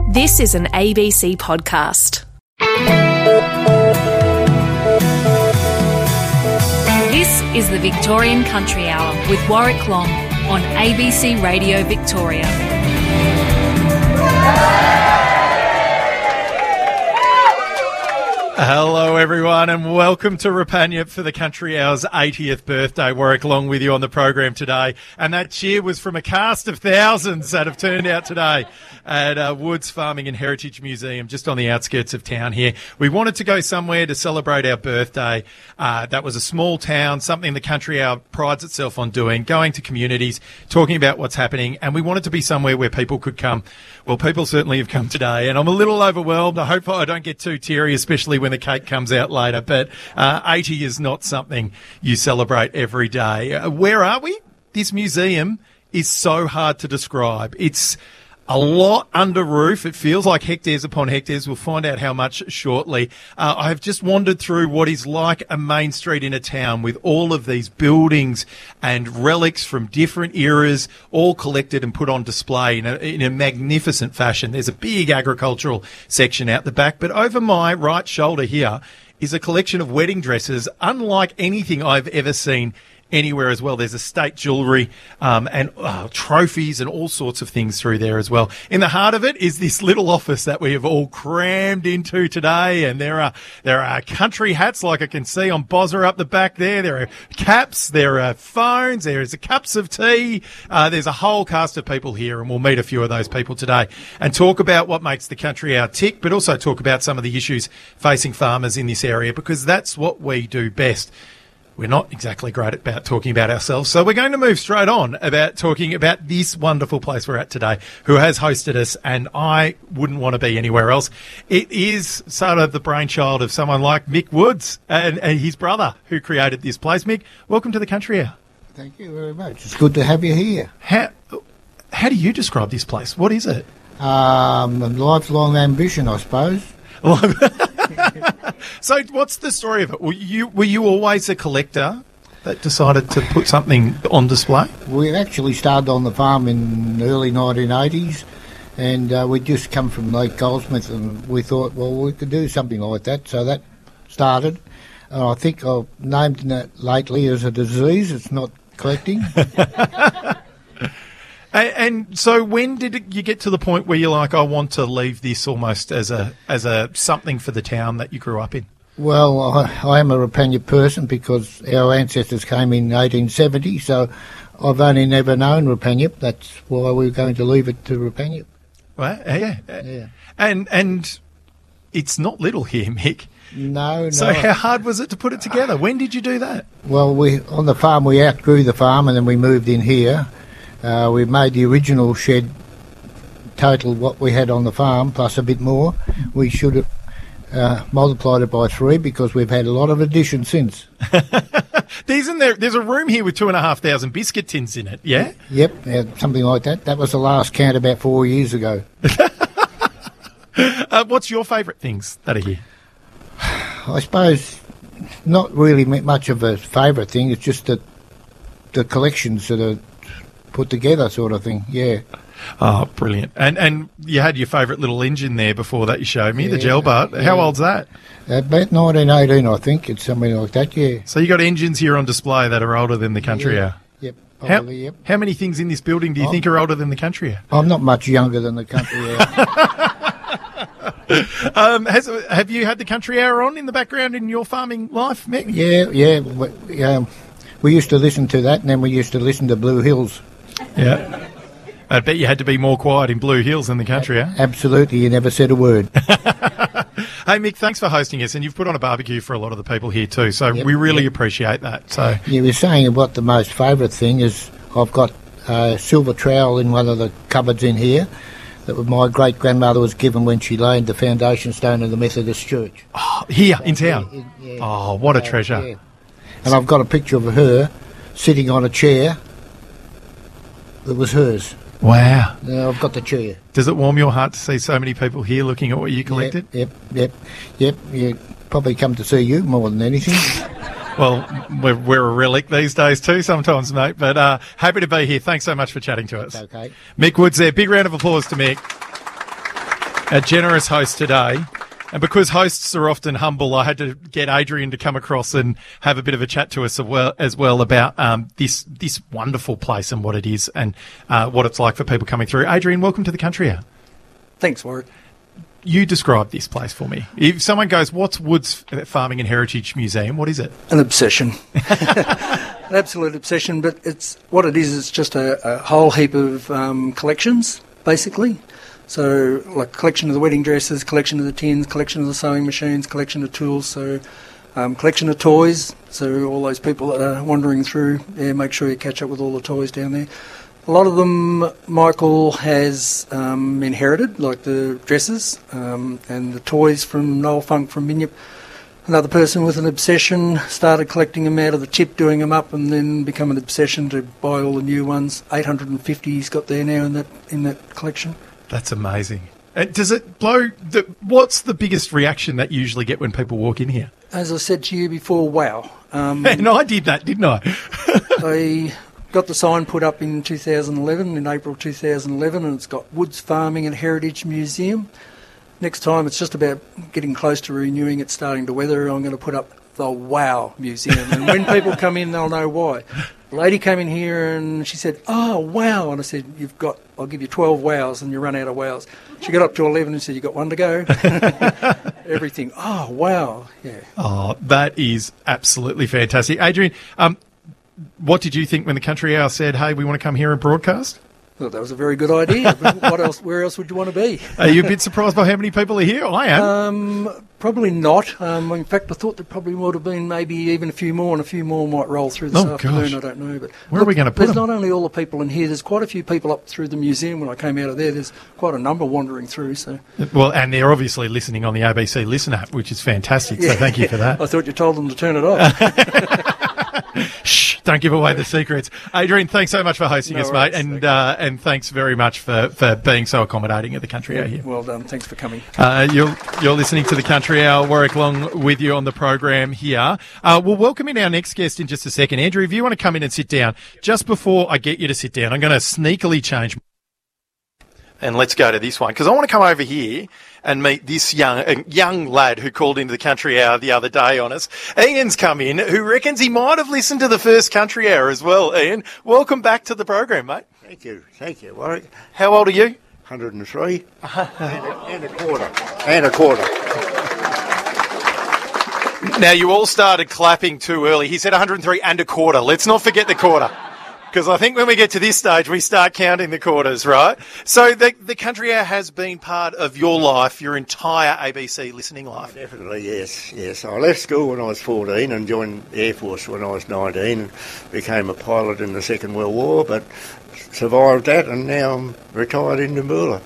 This is an ABC podcast. This is the Victorian Country Hour with Warwick Long on ABC Radio Victoria. Hello everyone and welcome to Rapanyup for the Country Hour's 80th birthday. Warwick Long with you on the program today, and that cheer was from a cast of thousands that have turned out today at Woods Farming and Heritage Museum just on the outskirts of town here. We wanted to go somewhere to celebrate our birthday. That was a small town, something the Country Hour prides itself on doing, going to communities, talking about what's happening, and we wanted to be somewhere where people could come. Well, people certainly have come today, and I'm a little overwhelmed. I hope I don't get too teary, especially when the cake comes out later, but 80 is not something you celebrate every day. Where are we? This museum is so hard to describe. It's a lot under roof. It feels like hectares upon hectares. We'll find out how much shortly. I have just wandered through what is like a main street in a town with all of these buildings and relics from different eras, all collected and put on display in a magnificent fashion. There's a big agricultural section out the back, but over my right shoulder here is a collection of wedding dresses unlike anything I've ever seen anywhere as well. There's estate jewellery and trophies and all sorts of things through there as well. In the heart of it is this little office that we have all crammed into today, and there are country hats like I can see on Bozza up the back there. There are caps, there are phones, there is cups of tea. There's a whole cast of people here, and we'll meet a few of those people today and talk about what makes the Country Hour tick, but also talk about some of the issues facing farmers in this area, because that's what we do best. We're not exactly great about talking about ourselves, so we're going to move straight on about talking about this wonderful place we're at today, who has hosted us, and I wouldn't want to be anywhere else. It is sort of the brainchild of someone like Mick Woods and his brother who created this place. Mick, welcome to the Country Hour. Thank you very much. It's good to have you here. How do you describe this place? What is it? A lifelong ambition, I suppose. So what's the story of it? Were you always a collector that decided to put something on display? We actually started on the farm in the early 1980s, and we'd just come from Lake Goldsmith, and we thought, well, we could do something like that, so that started. And I think I've named it lately as a disease. It's not collecting. And so when did you get to the point where you're like, I want to leave this almost as a something for the town that you grew up in? Well, I am a Rapanyup person because our ancestors came in 1870, so I've only never known Rapanyup. That's why we're going to leave it to Rapanyup. Well, yeah. And it's not little here, Mick. No. So how hard was it to put it together? When did you do that? Well, on the farm, we outgrew the farm and then we moved in here. We made the original shed total what we had on the farm plus a bit more. We should have multiplied it by 3 because we've had a lot of additions since. There's a room here with 2,500 biscuit tins in it, yeah? Yep, something like that. That was the last count about 4 years ago. What's your favourite things that are here? I suppose not really much of a favourite thing. It's just that the collections that are put together sort of thing, yeah. Oh, brilliant. And you had your favourite little engine there before that you showed me, the Gelbart. Yeah. How old's that? About 1918, I think. It's something like that, yeah. So you got engines here on display that are older than the Country Hour? Yep, probably, yep. How many things in this building do you think are older than the Country Hour? I'm not much younger than the Country Hour. Have you had the Country Hour on in the background in your farming life, Mick? Yeah. We used to listen to that, and then we used to listen to Blue Hills. Yeah. I bet you had to be more quiet in Blue Hills than the Country Hour. Absolutely, you never said a word. Hey, Mick, thanks for hosting us, and you've put on a barbecue for a lot of the people here too, so we really appreciate that. So you were saying what the most favourite thing is. I've got a silver trowel in one of the cupboards in here that my great-grandmother was given when she laid the foundation stone of the Methodist Church. Oh, here in town? Yeah. Oh, what a treasure. Yeah. And I've got a picture of her sitting on a chair that was hers. Wow. I've got the chair. Does it warm your heart to see so many people here looking at what you collected? Yep. You probably come to see you more than anything. Well, we're a relic these days too sometimes, mate, but happy to be here. Thanks so much for chatting to us. Okay. Mick Woods there. Big round of applause to Mick. A generous host today. And because hosts are often humble, I had to get Adrian to come across and have a bit of a chat to us as well about this wonderful place and what it is and what it's like for people coming through. Adrian, welcome to the Country Hour. Thanks, Warwick. You describe this place for me. If someone goes, what's Woods Farming and Heritage Museum? What is it? An obsession. An absolute obsession, but it's just a whole heap of collections, basically. So, like collection of the wedding dresses, collection of the tins, collection of the sewing machines, collection of tools, so collection of toys. So all those people that are wandering through, make sure you catch up with all the toys down there. A lot of them Michael has inherited, like the dresses and the toys from Noel Funk from Minyip. Another person with an obsession started collecting them out of the tip, doing them up, and then become an obsession to buy all the new ones. 850 he's got there now in that collection. That's amazing. Does it blow? What's the biggest reaction that you usually get when people walk in here? As I said to you before, wow. And I did that, didn't I? I got the sign put up in 2011, in April 2011, and it's got Woods Farming and Heritage Museum. Next time, it's just about getting close to renewing it, starting to weather. I'm going to put up the Wow Museum. And when people come in, they'll know why. A lady came in here and she said, "Oh, wow." And I said, I'll give you 12 wows and you run out of wows. She got up to 11 and said, "You got one to go." Everything. Oh, wow. Yeah. Oh, that is absolutely fantastic. Adrian, what did you think when the Country Hour said, "Hey, we want to come here and broadcast"? Well, that was a very good idea. But what else? Where else would you want to be? Are you a bit surprised by how many people are here? I am. Probably not. In fact, I thought there probably would have been maybe even a few more, and a few more might roll through this afternoon. I don't know. But where are we going to put them? There's not only all the people in here. There's quite a few people up through the museum. When I came out of there, there's quite a number wandering through. So. Well, and they're obviously listening on the ABC Listen app, which is fantastic. So thank you for that. I thought you told them to turn it off. Shh, don't give away the secrets. Adrian, thanks so much for hosting us, mate, and thanks very much for being so accommodating at the Country Hour here. Well done. Thanks for coming. You're listening to the Country Hour. Warwick Long with you on the program here. We'll welcome in our next guest in just a second. Andrew, if you want to come in and sit down, just before I get you to sit down, I'm going to sneakily change. And let's go to this one, because I want to come over here and meet this young lad who called into the Country Hour the other day on us. Ian's come in, who reckons he might have listened to the first Country Hour as well. Ian, welcome back to the program, mate. Thank you, Warwick. How old are you? 103 and a quarter. Now, you all started clapping too early. He said 103 and a quarter. Let's not forget the quarter. Because I think when we get to this stage, we start counting the quarters, right? So the Country Hour has been part of your life, your entire ABC listening life. Definitely, yes. I left school when I was 14 and joined the Air Force when I was 19 and became a pilot in the Second World War, but survived that and now I'm retired in Namboula.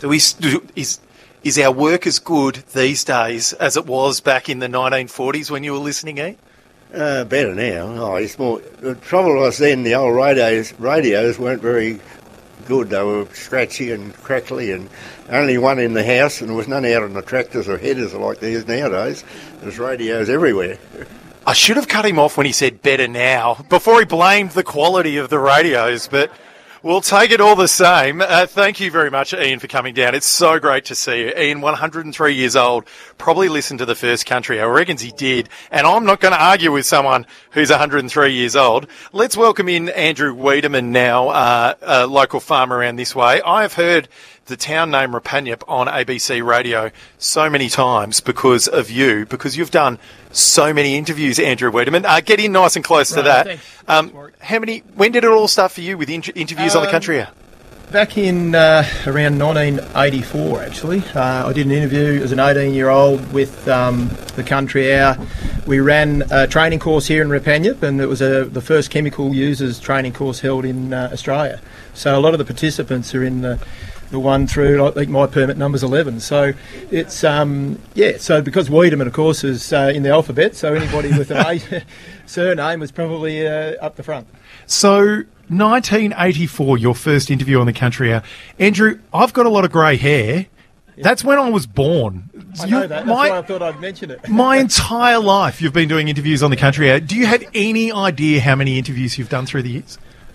Is our work as good these days as it was back in the 1940s when you were listening, Ian? Better now. It's more. The trouble was then the old radios weren't very good. They were scratchy and crackly, and only one in the house, and there was none out on the tractors or headers like these nowadays. There's radios everywhere. I should have cut him off when he said better now, before he blamed the quality of the radios, but we'll take it all the same. Thank you very much, Ian, for coming down. It's so great to see you. Ian, 103 years old, probably listened to the first Country Hour. I reckons he did. And I'm not going to argue with someone who's 103 years old. Let's welcome in Andrew Wiedemann now, a local farmer around this way. I have heard the town name Rapanyup on ABC radio so many times because of you, because you've done so many interviews, Andrew Wiedemann. Get in nice and close to that. Thanks. When did it all start for you with interviews on the Country Hour? Back in around 1984, actually. I did an interview as an 18-year-old with the Country Hour. We ran a training course here in Rapanyup, and it was the first chemical users training course held in Australia. So a lot of the participants are in the one through, I think my permit number's 11. So it's, so because Wiedemann, of course, is in the alphabet, so anybody with an A surname was probably up the front. So 1984, your first interview on the Country Hour. Andrew, I've got a lot of grey hair. Yeah. That's when I was born. I know that. That's why I thought I'd mention it. My entire life you've been doing interviews on the Country Hour. Do you have any idea how many interviews you've done through the years?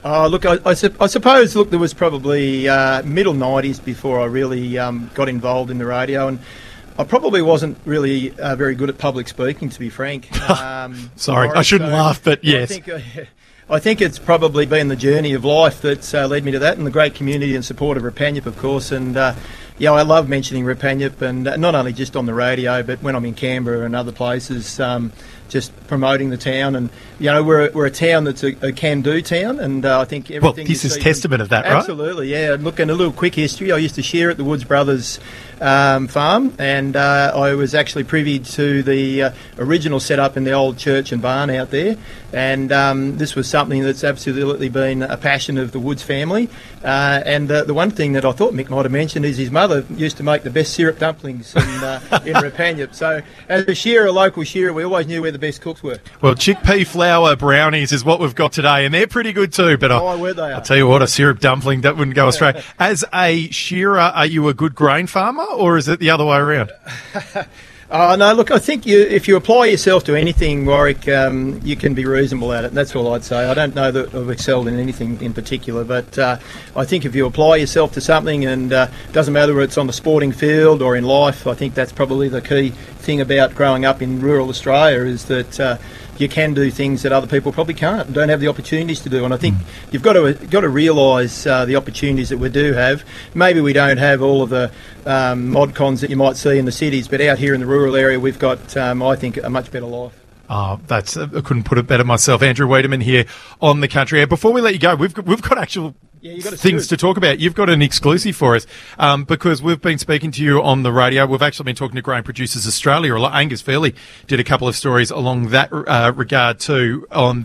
Oh, look, I suppose, look, there was probably middle 90s before I really got involved in the radio, and I probably wasn't really very good at public speaking, to be frank. Sorry, I shouldn't laugh, but yes. I think it's probably been the journey of life that's led me to that, and the great community and support of Rapanyup, of course. And yeah, I love mentioning Rapanyup, and not only just on the radio, but when I'm in Canberra and other places, just promoting the town. And you know, we're a town that's a can-do town, and I think everything. Well, this is testament of that, right? Absolutely, yeah. And look, and a little quick history. I used to share at the Woods Brothers farm, and I was actually privy to the original setup in the old church and barn out there. And this was something that's absolutely been a passion of the Woods family. And the one thing that I thought Mick might have mentioned is his mother used to make the best syrup dumplings in Rapanyup. So as a local shearer, we always knew where the best cooks were. Well, chickpea flour brownies is what we've got today, and they're pretty good too. But I'll tell you what, a syrup dumpling, that wouldn't go astray. As a shearer, are you a good grain farmer, or is it the other way around? No, look, I think if you apply yourself to anything, Warwick, you can be reasonable at it. That's all I'd say. I don't know that I've excelled in anything in particular, but I think if you apply yourself to something, and it doesn't matter whether it's on the sporting field or in life, I think that's probably the key thing about growing up in rural Australia, is that you can do things that other people probably can't and don't have the opportunities to do. And I think you've got to realise the opportunities that we do have. Maybe we don't have all of the mod cons that you might see in the cities, but out here in the rural area, we've got, I think, a much better life. Oh, I couldn't put it better myself. Andrew Wiedemann here on the Country Air. Before we let you go, we've got actual things to talk about. You've got an exclusive for us, because we've been speaking to you on the radio. We've actually been talking to Grain Producers Australia. Angus Fairley did a couple of stories along that regard too, on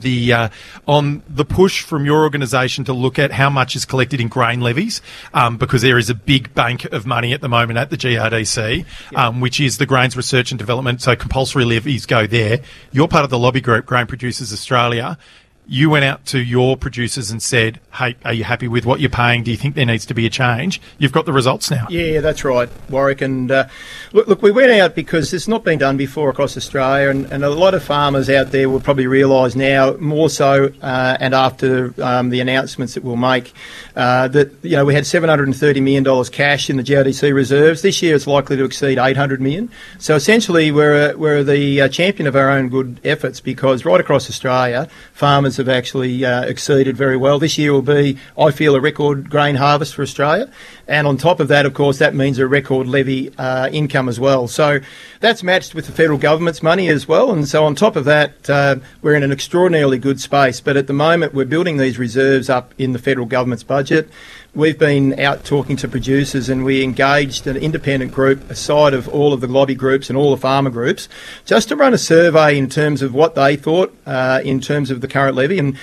the push from your organisation to look at how much is collected in grain levies, because there is a big bank of money at the moment at the GRDC, which is the Grains Research and Development. So compulsory levies go there. You're part of the lobby group, Grain Producers Australia. You went out to your producers and said, hey, are you happy with what you're paying? Do you think there needs to be a change? You've got the results now. Yeah, that's right, Warwick. And look, we went out because it's not been done before across Australia, and a lot of farmers out there will probably realise now, more so, and after the announcements that we'll make, that we had $730 million cash in the GRDC reserves. This year it's likely to exceed $800 million. So essentially we're the champion of our own good efforts, because right across Australia, farmers have actually exceeded very well. This year will be, I feel, a record grain harvest for Australia. And on top of that, of course, that means a record levy income as well. So that's matched with the federal government's money as well. And so on top of that, we're in an extraordinarily good space. But at the moment, we're building these reserves up in the federal government's budget. We've been out talking to producers, and we engaged an independent group aside of all of the lobby groups and all the farmer groups, just to run a survey in terms of what they thought in terms of the current levy. And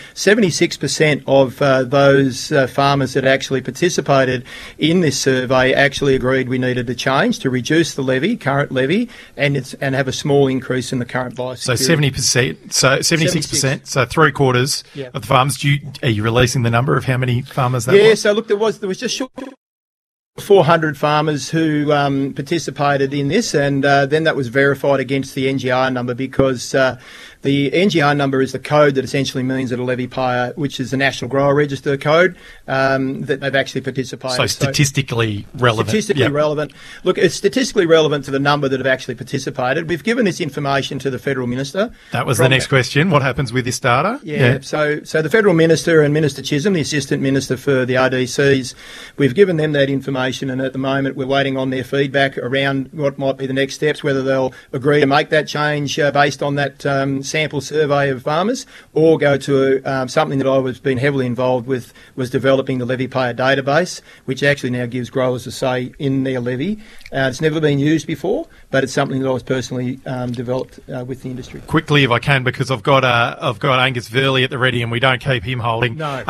76% of those farmers that actually participated in this survey actually agreed we needed to change to reduce the current levy, and have a small increase in the current biosecurity. So 70%, so 76%, so three quarters of the farmers. Are you releasing the number of how many farmers that was? Yeah, so look, there was just short 400 farmers who participated in this, and then that was verified against the NGR number, because the NGR number is the code that essentially means that a levy payer, which is the National Grower Register code, that they've actually participated. So statistically relevant. Statistically relevant. Look, it's statistically relevant to the number that have actually participated. We've given this information to the Federal Minister. That was the next question. What happens with this data? Yeah. So the Federal Minister and Minister Chisholm, the Assistant Minister for the RDCs, we've given them that information, and at the moment we're waiting on their feedback around what might be the next steps, whether they'll agree to make that change based on that sample survey of farmers, or go to something that I was been heavily involved with, was developing the levy payer database, which actually now gives growers a say in their levy. It's never been used before, but it's something that I was personally developed with the industry. Quickly, if I can, because I've got Angus Fairley at the ready, and we don't keep him holding. No.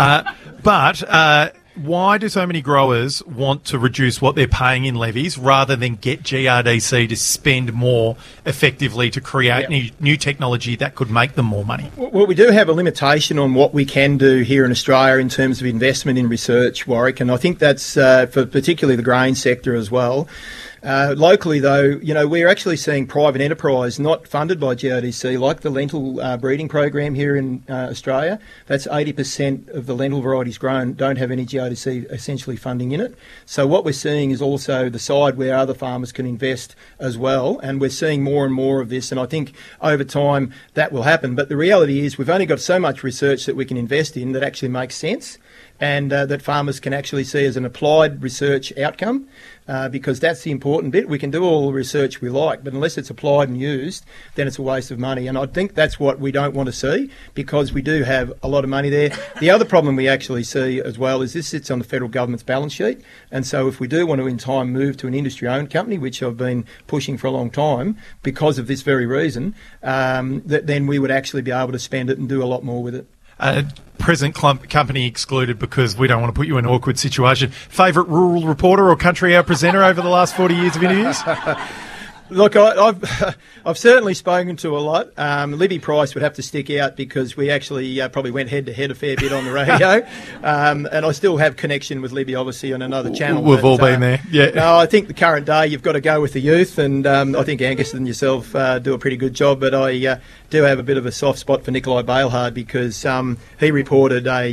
But why do so many growers want to reduce what they're paying in levies rather than get GRDC to spend more effectively to create new technology that could make them more money? Well, we do have a limitation on what we can do here in Australia in terms of investment in research, Warwick, and I think that's for particularly the grain sector as well. Locally, though, we're actually seeing private enterprise not funded by GRDC, like the lentil breeding program here in Australia. That's 80% of the lentil varieties grown don't have any GRDC essentially funding in it. So what we're seeing is also the side where other farmers can invest as well, and we're seeing more and more of this, and I think over time that will happen. But the reality is we've only got so much research that we can invest in that actually makes sense, and that farmers can actually see as an applied research outcome, because that's the important bit. We can do all the research we like, but unless it's applied and used, then it's a waste of money. And I think that's what we don't want to see, because we do have a lot of money there. The other problem we actually see as well is this sits on the federal government's balance sheet, and so if we do want to in time move to an industry-owned company, which I've been pushing for a long time because of this very reason, then we would actually be able to spend it and do a lot more with it. Present company excluded because we don't want to put you in an awkward situation. Favourite rural reporter or country hour presenter over the last 40 years of interviews? Look, I've certainly spoken to a lot. Libby Price would have to stick out because we actually probably went head-to-head a fair bit on the radio. And I still have connection with Libby, obviously, on another channel. We've all been there, yeah. No, I think the current day you've got to go with the youth, and I think Angus and yourself do a pretty good job, but I do have a bit of a soft spot for Nikolai Balehard because he reported a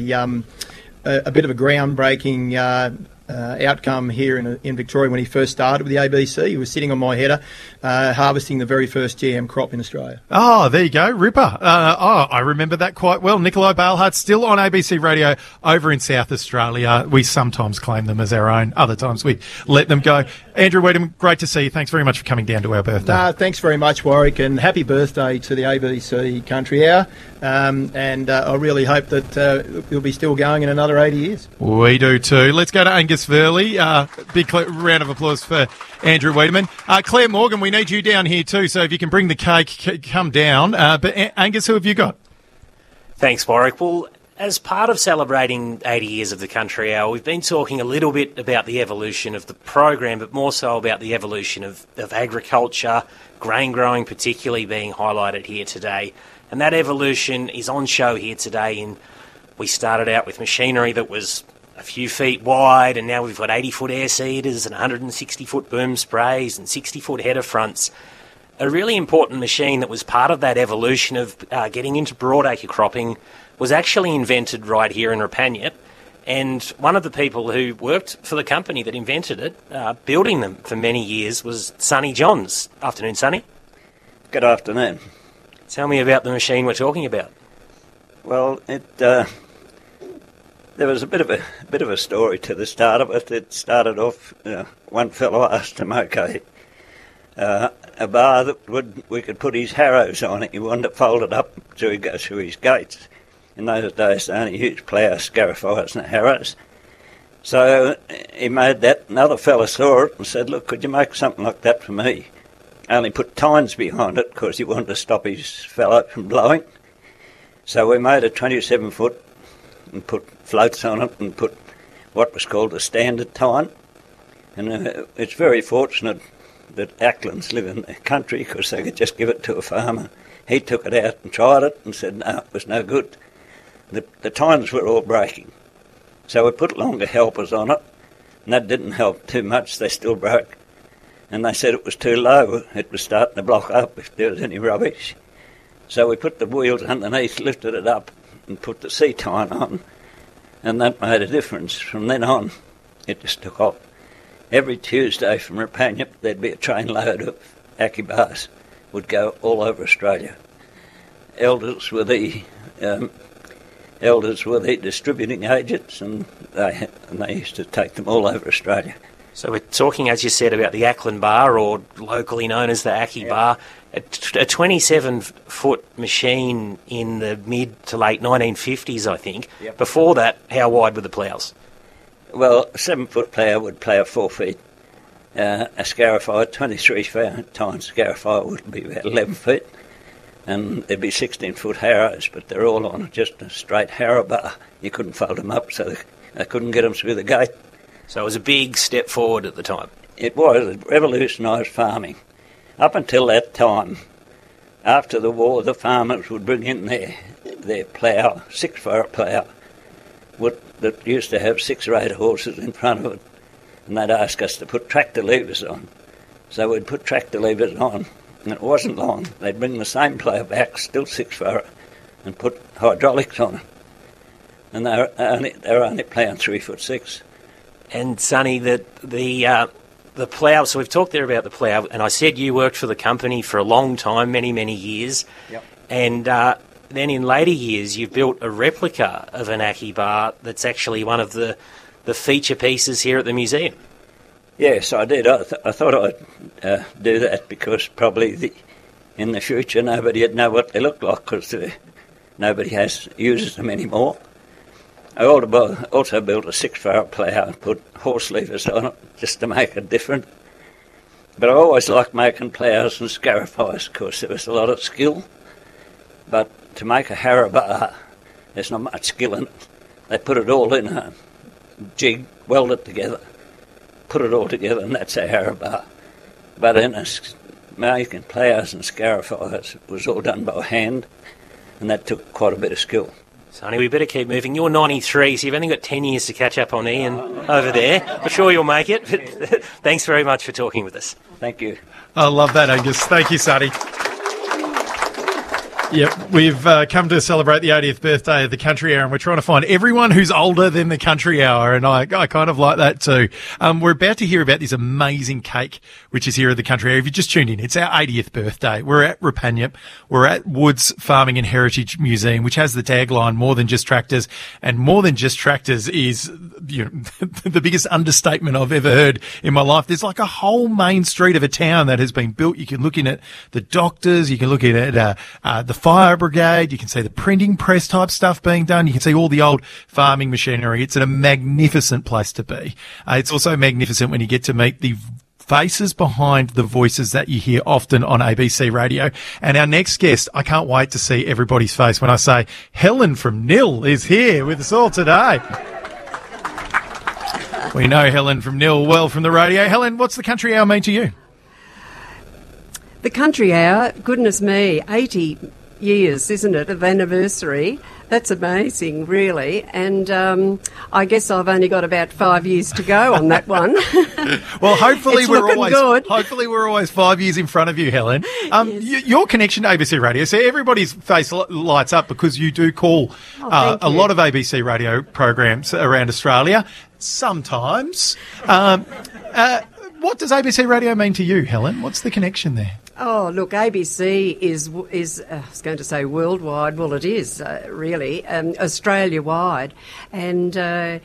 bit of a groundbreaking outcome here in Victoria when he first started with the ABC. He was sitting on my header harvesting the very first GM crop in Australia. Oh, there you go, Ripper. I remember that quite well. Nikolai Balehard still on ABC Radio over in South Australia. We sometimes claim them as our own, other times we let them go. Andrew Wiedemann, great to see you. Thanks very much for coming down to our birthday. Thanks very much, Warwick, and happy birthday to the ABC Country Hour. And I really hope that you'll be still going in another 80 years. We do too. Let's go to Angus Verley. Big round of applause for Andrew Wiedemann. Claire Morgan, we need you down here too, so if you can bring the cake, come down. But Angus, who have you got? Thanks, Warwick. Well, as part of celebrating 80 years of the Country Hour, we've been talking a little bit about the evolution of the program, but more so about the evolution of agriculture, grain growing particularly being highlighted here today. And that evolution is on show here today. We started out with machinery that was a few feet wide, and now we've got 80-foot air seeders and 160-foot boom sprays and 60-foot header fronts. A really important machine that was part of that evolution of getting into broadacre cropping was actually invented right here in Rapanyup, and one of the people who worked for the company that invented it, building them for many years, was Sonny Johns. Afternoon, Sonny. Good afternoon. Tell me about the machine we're talking about. Well, there was a bit of a story to the start of it. It started off, one fellow asked to make a bar that we could put his harrows on it. He wanted to fold it up so he'd go through his gates. In those days, they only used ploughs, scarifiers and harrows. So he made that. Another fella saw it and said, look, could you make something like that for me? Only put tines behind it because he wanted to stop his fellow from blowing. So we made a 27-foot and put floats on it and put what was called a standard tine. And it's very fortunate that Acklands live in the country because they could just give it to a farmer. He took it out and tried it and said, no, it was no good. The tines were all breaking. So we put longer helpers on it, and that didn't help too much. They still broke. And they said it was too low. It was starting to block up if there was any rubbish. So we put the wheels underneath, lifted it up, and put the C-tine on, and that made a difference. From then on, it just took off. Every Tuesday from Rapanyup, there'd be a trainload of Ackee bars would go all over Australia. Elders were the distributing agents, and they used to take them all over Australia. So we're talking, as you said, about the Ackland bar, or locally known as the Ackee bar, a 27-foot machine in the mid to late 1950s, I think. Yep. Before that, how wide were the ploughs? Well, a 7-foot plough would plough 4 feet. A scarifier, 23 times scarifier, would be about 11 feet. And there'd be 16-foot harrows, but they're all on just a straight harrow bar. You couldn't fold them up, so they couldn't get them through the gate. So it was a big step forward at the time. It was. It revolutionised farming. Up until that time, after the war, the farmers would bring in their plough, 6-furrow plough, that used to have 6 or 8 horses in front of it, and they'd ask us to put tractor levers on. So we'd put tractor levers on, and it wasn't long. They'd bring the same player back, still 6 furrow, and put hydraulics on it. And they were only ploughing 3'6". And Sonny, the plough, so we've talked there about the plough, and I said you worked for the company for a long time, many, many years. Yep. And then in later years you've built a replica of an Aki bar that's actually one of the feature pieces here at the museum. Yes, I did. I thought I'd do that because probably in the future nobody would know what they look like because nobody uses them anymore. I also built a 6 furrow plough and put horse levers on it just to make it different. But I always liked making ploughs and scarifiers because there was a lot of skill. But to make a harrow bar, there's not much skill in it. They put it all in a jig, weld it together, put it all together, and that's a harrow bar. But in making ploughs and scarifiers, it was all done by hand, and that took quite a bit of skill. Sonny, we better keep moving. You're 93, so you've only got 10 years to catch up on Ian over there. I'm sure you'll make it. But thanks very much for talking with us. Thank you. I love that, Angus. Thank you, Sonny. Yep, we've come to celebrate the 80th birthday of the Country Hour, and we're trying to find everyone who's older than the Country Hour, and I kind of like that too. We're about to hear about this amazing cake, which is here at the Country Hour. If you just tuned in, it's our 80th birthday. We're at Repanyup. We're at Woods Farming and Heritage Museum, which has the tagline, more than just tractors, and more than just tractors is, you know, the biggest understatement I've ever heard in my life. There's like a whole main street of a town that has been built. You can look in at the doctors, you can look in at the fire brigade, you can see the printing press type stuff being done, you can see all the old farming machinery. It's a magnificent place to be. It's also magnificent when you get to meet the faces behind the voices that you hear often on ABC Radio. And our next guest, I can't wait to see everybody's face when I say Helen from Nil is here with us all today. We know Helen from Nil well from the radio. Helen, what's the Country Hour mean to you? The Country Hour, goodness me, 80 years, isn't it, of anniversary? That's amazing, really. And I guess I've only got about 5 years to go on that one. Well, hopefully we're we're always 5 years in front of you, Helen. Yes. Your connection to ABC Radio, so everybody's face lights up because you do call a lot of ABC Radio programs around Australia. Sometimes. What does ABC Radio mean to you, Helen? What's the connection there? Oh, look, ABC is I was going to say worldwide. Well, it is really Australia-wide, and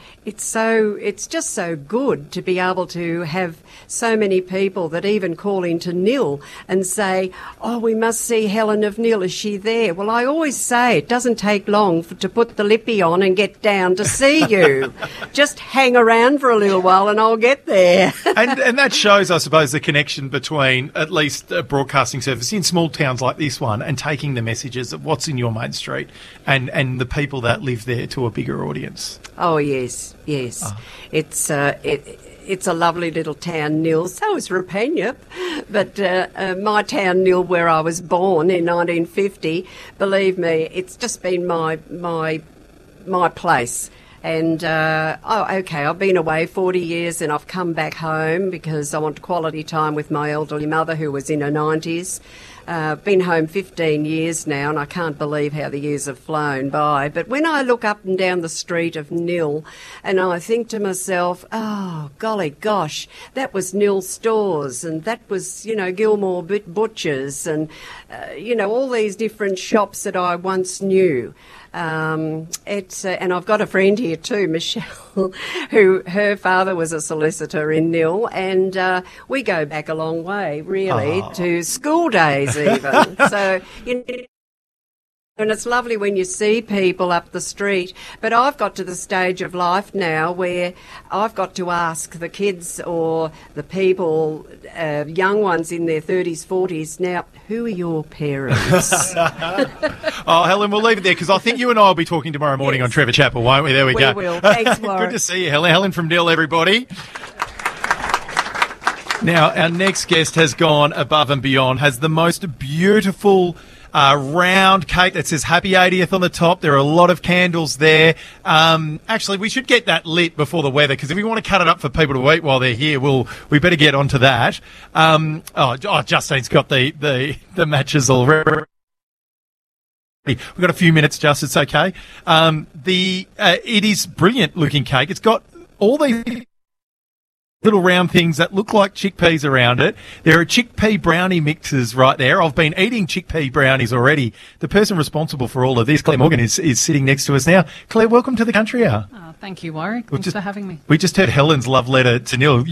it's just so good to be able to have so many people that even call into Nil and say, "Oh, we must see Helen of Nil. Is she there?" Well, I always say it doesn't take long to put the lippy on and get down to see you. Just hang around for a little while, and I'll get there. and that shows, I suppose, the connection between at least broadcasting service in small towns like this one and taking the messages of what's in your main street and the people that live there to a bigger audience. Oh, yes. Oh. It's a lovely little town, Nil. So is Repanyup. But my town, Nil, where I was born in 1950, believe me, it's just been my place. And, I've been away 40 years and I've come back home because I want quality time with my elderly mother who was in her 90s. Been home 15 years now and I can't believe how the years have flown by. But when I look up and down the street of Nil and I think to myself, oh, golly gosh, that was Nil Stores and that was, Gilmore Butchers and, all these different shops that I once knew. And I've got a friend here too, Michelle, who her father was a solicitor in Nil, and we go back a long way, really, to school days even. So, and it's lovely when you see people up the street. But I've got to the stage of life now where I've got to ask the kids or the people, young ones in their 30s, 40s, now, who are your parents? Oh, Helen, we'll leave it there because I think you and I will be talking tomorrow morning on Trevor Chapel, won't we? There we go. We will. Thanks, Warwick. Good to see you, Helen. Helen from Nil, everybody. Now, our next guest has gone above and beyond, has the most beautiful round cake that says Happy 80th on the top. There are a lot of candles there. Actually, we should get that lit before the weather, because if we want to cut it up for people to eat while they're here, we better get onto that. Justine's got the matches already. We've got a few minutes, Just. It's okay. It is brilliant looking cake. It's got all these little round things that look like chickpeas around it. There are chickpea brownie mixes right there. I've been eating chickpea brownies already. The person responsible for all of this, Claire Morgan, is sitting next to us now. Claire, welcome to the Country Hour. Oh, thank you, Warwick. Thanks for having me. We just heard Helen's love letter to Neil.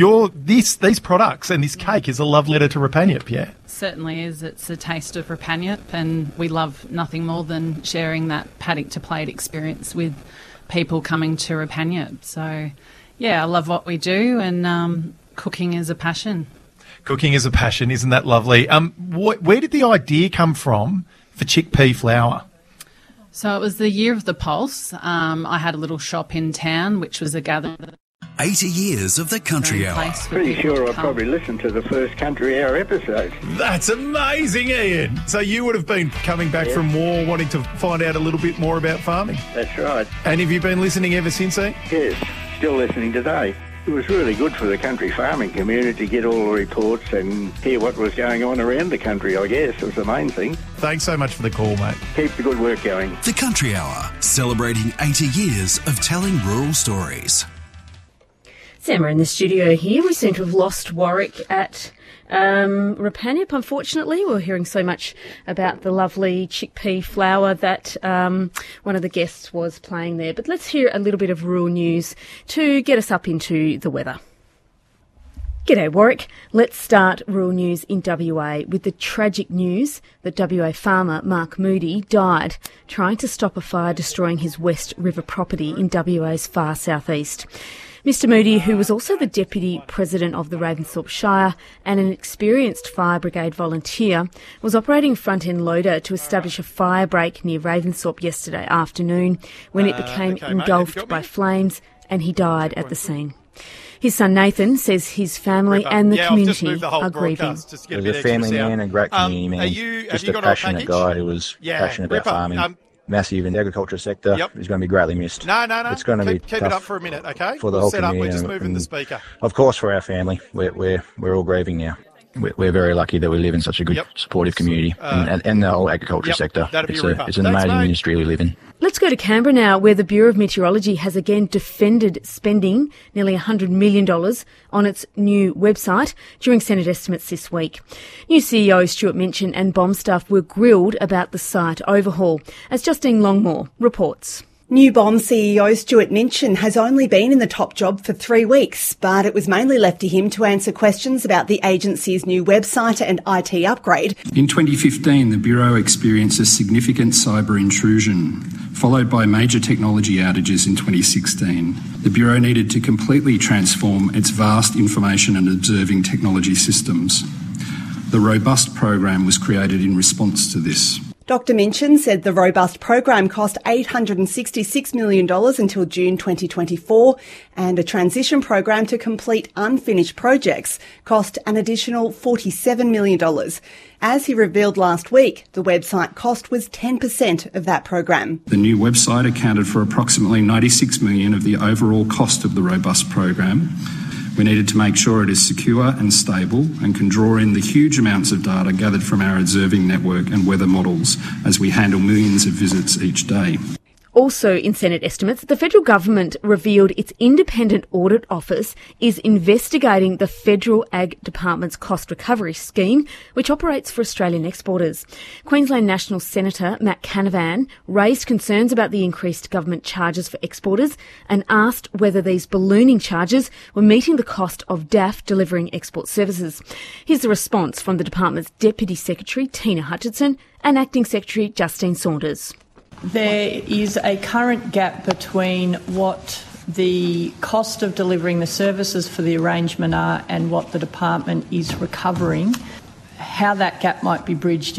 These products and this cake is a love letter to Rapanyup, yeah? Certainly is. It's a taste of Rapanyup, and we love nothing more than sharing that paddock to plate experience with people coming to Rapanyup. So, yeah, I love what we do, and cooking is a passion. Cooking is a passion, isn't that lovely? Where did the idea come from for chickpea flour? So it was the year of the Pulse. I had a little shop in town, which was a gathering. 80 years of the Country Hour. Pretty sure I probably listened to the first Country Hour episode. That's amazing, Ian. So you would have been coming back from war wanting to find out a little bit more about farming. That's right. And have you been listening ever since, Ian? Yes, still listening today. It was really good for the country farming community to get all the reports and hear what was going on around the country, I guess. It was the main thing. Thanks so much for the call, mate. Keep the good work going. The Country Hour, celebrating 80 years of telling rural stories. Sam, in the studio here. We seem to have lost Warwick at Rapanyup, unfortunately. We're hearing so much about the lovely chickpea flour that one of the guests was playing there. But let's hear a little bit of rural news to get us up into the weather. G'day, Warwick. Let's start rural news in WA with the tragic news that WA farmer Mark Moody died trying to stop a fire destroying his West River property in WA's far southeast. Mr Moody, who was also the Deputy President of the Ravensthorpe Shire and an experienced fire brigade volunteer, was operating a front-end loader to establish a fire break near Ravensthorpe yesterday afternoon when it became engulfed by flames and he died at the scene. His son Nathan says his family and the community are grieving. He was a family man, a great community man, just a passionate guy who was passionate about farming. Massive in the agriculture sector. Is going to be greatly missed. No. It's going to be keep tough it up for a minute, okay? For the whole community. We're just moving the speaker. Of course, for our family, we're all grieving now. We're very lucky that we live in such a good, supportive community, and the whole agriculture sector. It's an amazing industry we live in. Let's go to Canberra now, where the Bureau of Meteorology has again defended spending nearly $100 million on its new website during Senate estimates this week. New CEO Stuart Minchin and BOM staff were grilled about the site overhaul, as Justine Longmore reports. New BOM CEO Stuart Minchin has only been in the top job for 3 weeks, but it was mainly left to him to answer questions about the agency's new website and IT upgrade. In 2015, the Bureau experienced a significant cyber intrusion, followed by major technology outages in 2016. The Bureau needed to completely transform its vast information and observing technology systems. The Robust program was created in response to this. Dr Minchin said the Robust program cost $866 million until June 2024, and a transition program to complete unfinished projects cost an additional $47 million. As he revealed last week, the website cost was 10% of that program. The new website accounted for approximately $96 million of the overall cost of the Robust program. We needed to make sure it is secure and stable and can draw in the huge amounts of data gathered from our observing network and weather models as we handle millions of visits each day. Also in Senate estimates, the federal government revealed its independent audit office is investigating the Federal Ag Department's cost recovery scheme, which operates for Australian exporters. Queensland National Senator Matt Canavan raised concerns about the increased government charges for exporters and asked whether these ballooning charges were meeting the cost of DAF delivering export services. Here's the response from the department's Deputy Secretary Tina Hutchinson and Acting Secretary Justine Saunders. There is a current gap between what the cost of delivering the services for the arrangement are and what the department is recovering. How that gap might be bridged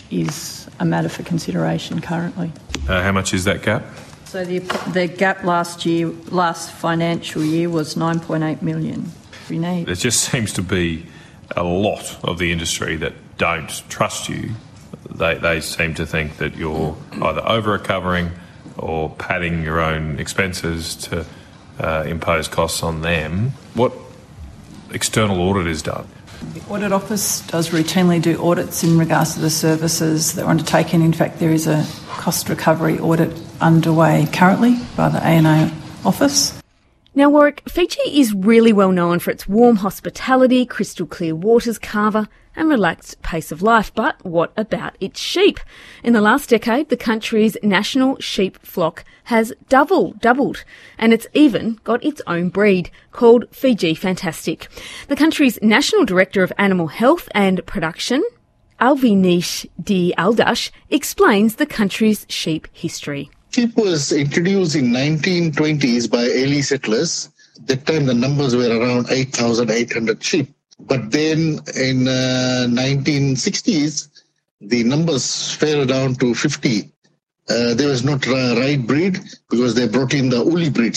is a matter for consideration currently. How much is that gap? So the gap last financial year was $9.8 million. There just seems to be a lot of the industry that don't trust you they seem to think that you're either over-recovering or padding your own expenses to impose costs on them. What external audit is done? The Audit Office does routinely do audits in regards to the services that are undertaken. In fact, there is a cost recovery audit underway currently by the ANA Office. Now, Warwick, Fiji is really well known for its warm hospitality, crystal clear waters, kava and relaxed pace of life. But what about its sheep? In the last decade, the country's national sheep flock has doubled, and it's even got its own breed called Fiji Fantastic. The country's National Director of Animal Health and Production, Alvinish D. Aldash, explains the country's sheep history. Sheep was introduced in 1920s by early settlers. At that time, the numbers were around 8,800 sheep. But then in 1960s, the numbers fell down to 50. There was not a right breed because they brought in the woolly breed,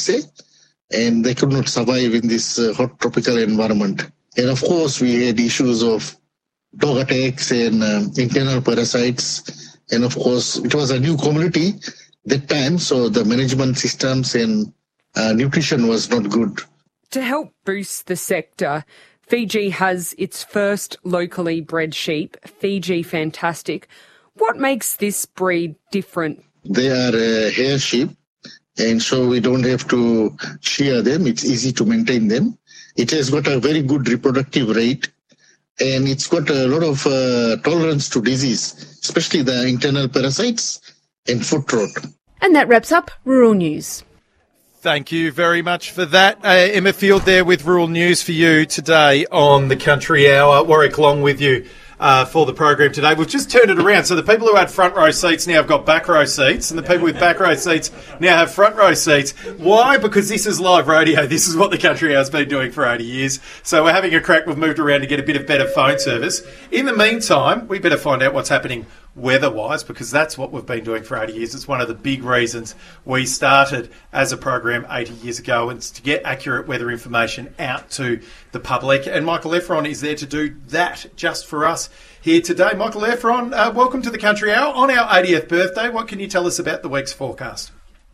and they could not survive in this hot tropical environment. And of course, we had issues of dog attacks and internal parasites. And of course, it was a new community that time, so the management systems and nutrition was not good. To help boost the sector, Fiji has its first locally bred sheep, Fiji Fantastic. What makes this breed different? They are hair sheep, and so we don't have to shear them. It's easy to maintain them. It has got a very good reproductive rate, and it's got a lot of tolerance to disease, especially the internal parasites and foot rot. And that wraps up Rural News. Thank you very much for that. Emma Field there with Rural News for you today on the Country Hour. Warwick Long with you for the program today. We've just turned it around. So the people who had front row seats now have got back row seats, and the people with back row seats now have front row seats. Why? Because this is live radio. This is what the Country Hour's been doing for 80 years. So we're having a crack. We've moved around to get a bit of better phone service. In the meantime, we better find out what's happening weather-wise, because that's what we've been doing for 80 years. It's one of the big reasons we started as a program 80 years ago, and it's to get accurate weather information out to the public. And Michael Efron is there to do that just for us here today. Michael Efron, welcome to the Country Hour on our 80th birthday. What can you tell us about the week's forecast?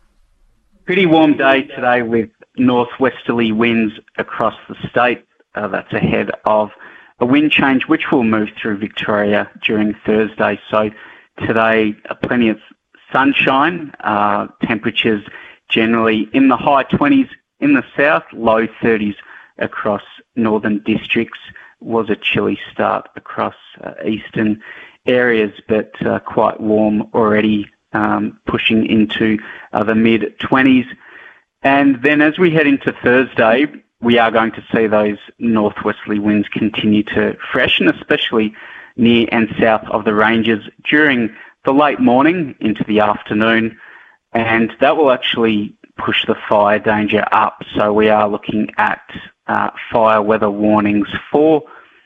Pretty warm day today with northwesterly winds across the state. That's ahead of a wind change which will move through Victoria during Thursday. So today, plenty of sunshine, temperatures generally in the high 20s in the south, low 30s across northern districts. Was a chilly start across eastern areas, but quite warm already, pushing into the mid-20s. And then as we head into Thursday, we are going to see those northwesterly winds continue to freshen, especially near and south of the ranges during the late morning into the afternoon, and that will actually push the fire danger up. So we are looking at fire weather warnings for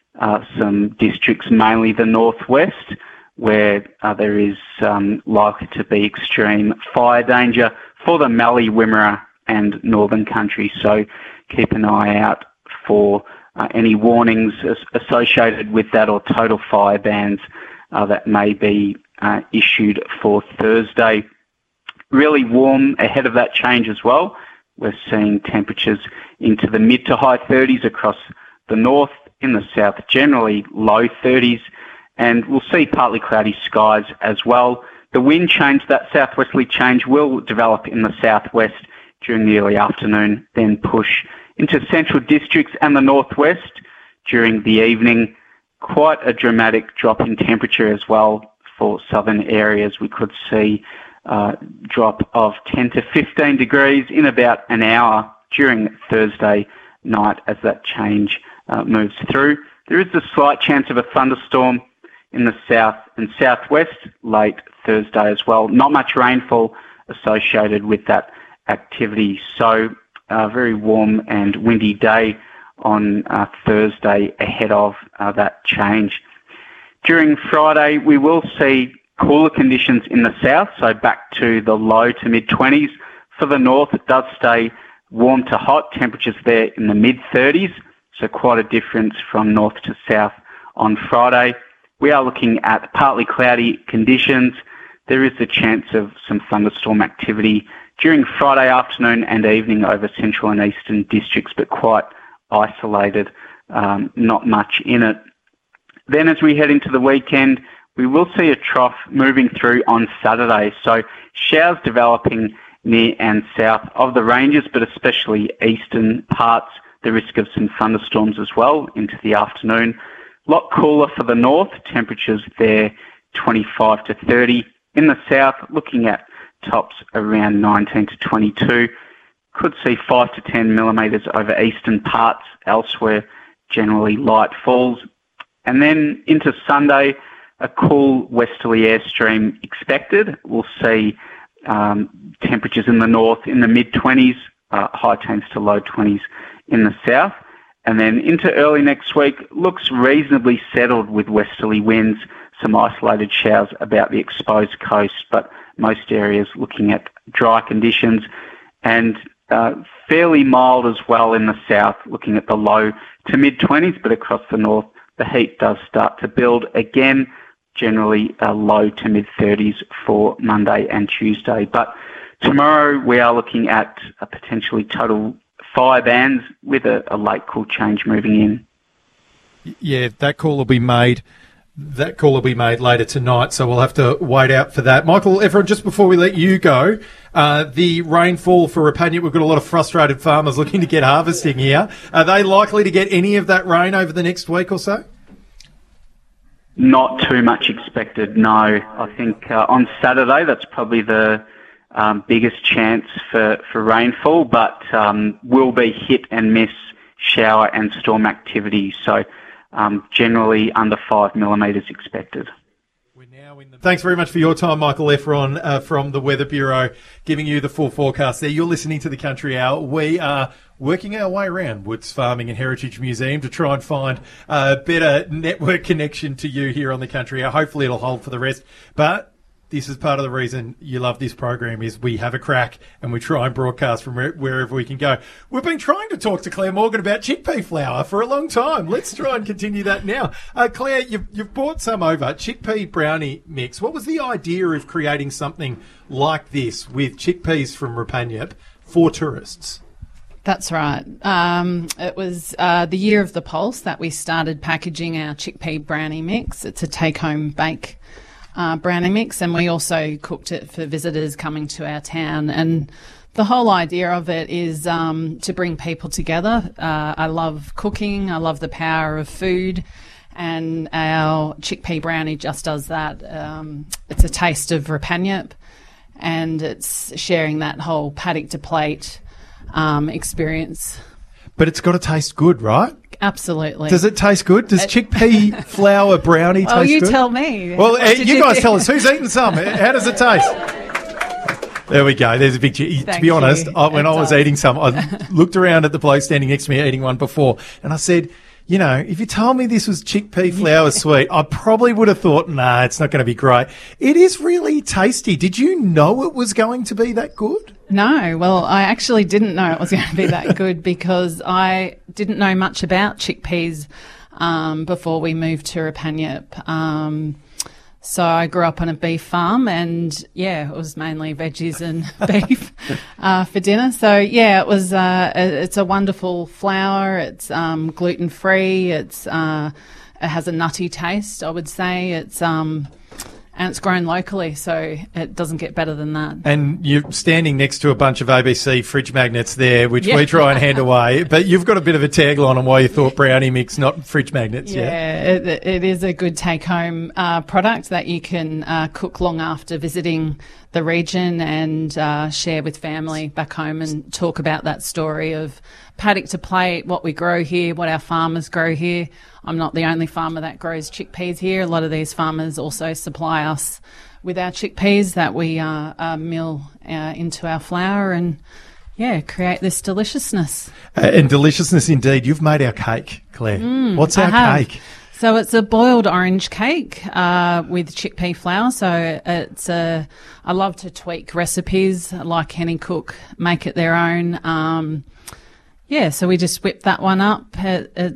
some districts, mainly the northwest, where there is likely to be extreme fire danger for the Mallee, Wimmera and Northern Country. So keep an eye out for any warnings associated with that, or total fire bans that may be issued for Thursday. Really warm ahead of that change as well. We're seeing temperatures into the mid to high 30s across the north, in the south generally low 30s, and we'll see partly cloudy skies as well. The wind change, that southwesterly change, will develop in the southwest during the early afternoon, then push into central districts and the northwest during the evening. Quite a dramatic drop in temperature as well for southern areas. We could see a drop of 10 to 15 degrees in about an hour during Thursday night as that change moves through. There is a slight chance of a thunderstorm in the south and southwest late Thursday as well. Not much rainfall associated with that activity. So a very warm and windy day on Thursday ahead of that change. During Friday, we will see cooler conditions in the south, so back to the low to mid-20s. For the north, it does stay warm to hot, temperatures there in the mid-30s, so quite a difference from north to south on Friday. we are looking at partly cloudy conditions. There is a chance of some thunderstorm activity during Friday afternoon and evening over central and eastern districts, but quite isolated, not much in it. Then as we head into the weekend, we will see a trough moving through on Saturday. So showers developing near and south of the ranges, but especially eastern parts. The risk of some thunderstorms as well into the afternoon. A lot cooler for the north, temperatures there 25 to 30. In the south, looking at tops around 19 to 22. Could see 5 to 10 millimetres over eastern parts. Elsewhere, generally light falls. And then into Sunday, a cool westerly airstream expected. We'll see temperatures in the north in the mid-20s, high teens to low 20s in the south. And then into early next week, looks reasonably settled with westerly winds, some isolated showers about the exposed coast, but most areas looking at dry conditions and fairly mild as well in the south, looking at the low to mid-20s, but across the north, the heat does start to build again, generally low to mid-30s for Monday and Tuesday. But tomorrow we are looking at a potentially total fire bans with a late cool change moving in. Yeah, that call will be made. That call will be made later tonight, so we'll have to wait out for that. Michael, everyone, just before we let you go, the rainfall for Rapagna, we've got a lot of frustrated farmers looking to get harvesting here. Are they likely to get any of that rain over the next week or so? Not too much expected, no. I think on Saturday that's probably the biggest chance for rainfall, but will be hit and miss shower and storm activity. So generally under 5 millimetres expected. Thanks very much for your time, Michael Efron from the Weather Bureau, giving you the full forecast there. You're listening to the Country Hour. We are working our way around Woods Farming and Heritage Museum to try and find a better network connection to you here on the Country Hour. Hopefully it'll hold for the rest. But this is part of the reason you love this program is we have a crack and we try and broadcast from wherever we can go. We've been trying to talk to Claire Morgan about chickpea flour for a long time. Let's try and continue that now. Claire, you've brought some over, chickpea brownie mix. What was the idea of creating something like this with chickpeas from Rapagna for tourists? That's right. It was the year of the pulse that we started packaging our chickpea brownie mix. It's a take-home bake brownie mix, and we also cooked it for visitors coming to our town. And the whole idea of it is to bring people together. I love cooking. I love the power of food, and our chickpea brownie just does that. It's a taste of Rapagna, and it's sharing that whole paddock to plate experience. But it's got to taste good, right? Absolutely. Does it taste good? Does chickpea flour brownie taste good? Oh, you tell me. Well, you guys tell us. Who's eaten some? How does it taste? There we go. There's a big... To be honest, when I was eating some, I looked around at the bloke standing next to me eating one before, and I said, you know, if you told me this was chickpea flour sweet, I probably would have thought, nah, it's not going to be great. It is really tasty. Did you know it was going to be that good? No, well, I actually didn't know it was going to be that good because I didn't know much about chickpeas before we moved to Rapagna. So I grew up on a beef farm and, yeah, it was mainly veggies and beef for dinner. So, yeah, it was. It's a wonderful flour. It's gluten-free. It has a nutty taste, I would say. And it's grown locally, so it doesn't get better than that. And you're standing next to a bunch of ABC fridge magnets there, which we try and hand away. But you've got a bit of a tagline on why you thought brownie mix, not fridge magnets. Yeah, it is a good take-home product that you can cook long after visiting the region and share with family back home and talk about that story of paddock to plate, what we grow here, what our farmers grow here. I'm not the only farmer that grows chickpeas here. A lot of these farmers also supply us with our chickpeas that we mill into our flour and, create this deliciousness. And deliciousness indeed. You've made our cake, Claire. What's our cake? So it's a boiled orange cake with chickpea flour. So I love to tweak recipes like Henny Cook, make it their own. So we just whipped that one up.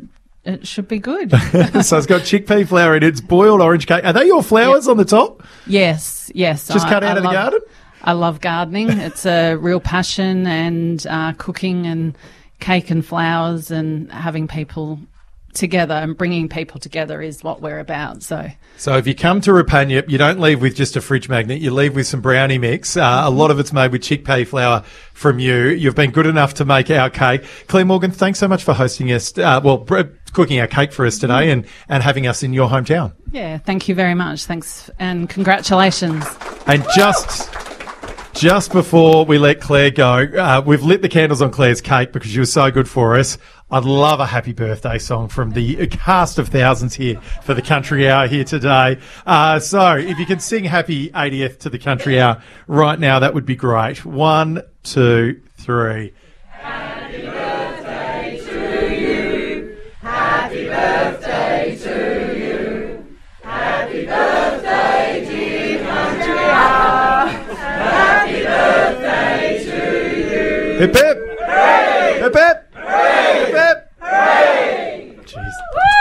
it should be good. So it's got chickpea flour in it. It's boiled orange cake. Are they your flowers on the top? Yes. Just cut out of the garden? I love gardening. It's a real passion, and cooking and cake and flowers and having people together and bringing people together is what we're about. So if you come to Rapanyup, you don't leave with just a fridge magnet. You leave with some brownie mix. A lot of it's made with chickpea flour from you. You've been good enough to make our cake. Claire Morgan, thanks so much for hosting us, cooking our cake for us today and having us in your hometown. Yeah, thank you very much. Thanks and congratulations. And just before we let Claire go, we've lit the candles on Claire's cake because she was so good for us. I'd love a happy birthday song from the cast of thousands here for the Country Hour here today. So if you can sing Happy 80th to the Country Hour right now, that would be great. 1, 2, 3. Happy birthday to you. Happy birthday to you. Happy birthday, dear Country Hour. Happy birthday to you. Hip hip. Hooray! Hip hip. Hooray! Hip hip. Hooray! Jeez.